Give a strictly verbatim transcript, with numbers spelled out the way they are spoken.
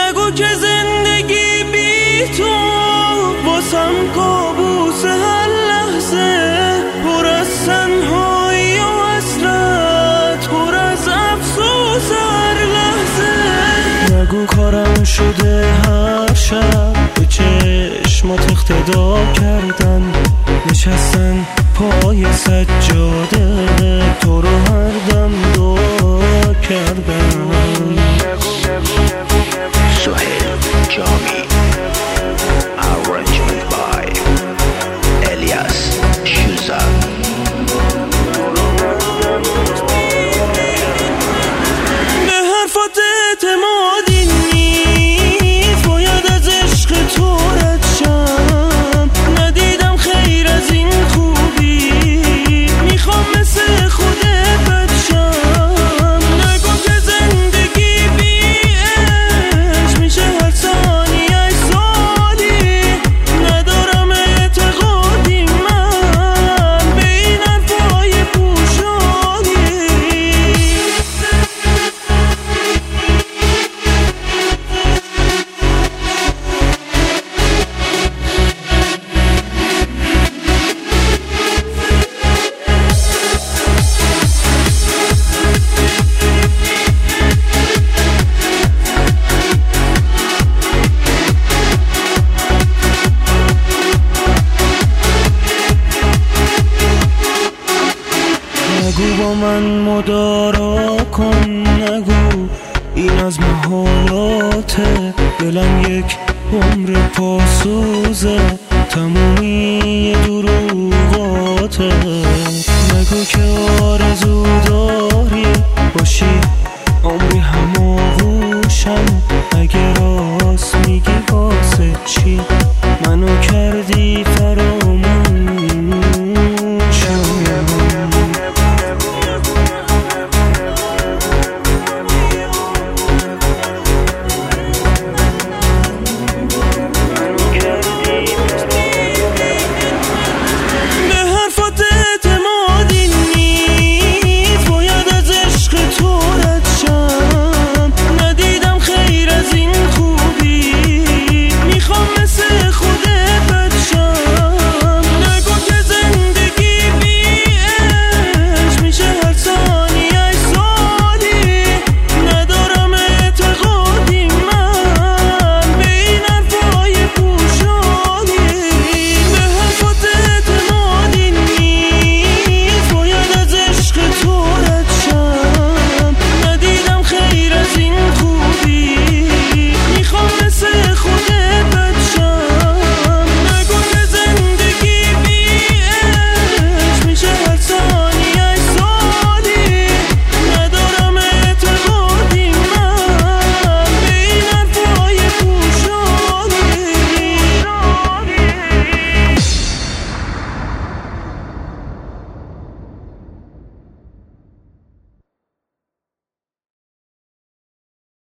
نگو که زندگی بی تو واسم کابوس هر لحظه، پر از تنهایی و حسرت، پر از افسوس هر لحظه. نگو کارم شده هر شب به چشمات اقتدا کردن، نشستن پای سجاده تو رو هر دم دعا کردن. سهیل جامی Arrangement by Elias Shuzan. به حرفات اعتمادی نیست، باید از عشق تو رد شم. ندیدم خیر از این خوبی، میخوام مثل خودت بد شم. نگو که زندگی بی عشق میشه هر ثانیه سالی. ندارم اعتقادی من به این حرفای پوشانی. نگو با من مدارا کن، نگو این از محالاته. دلم یک عمر پاسوزه، تمومی دروغاته. نگو که آرزو داری باشی عمری هماغوشم،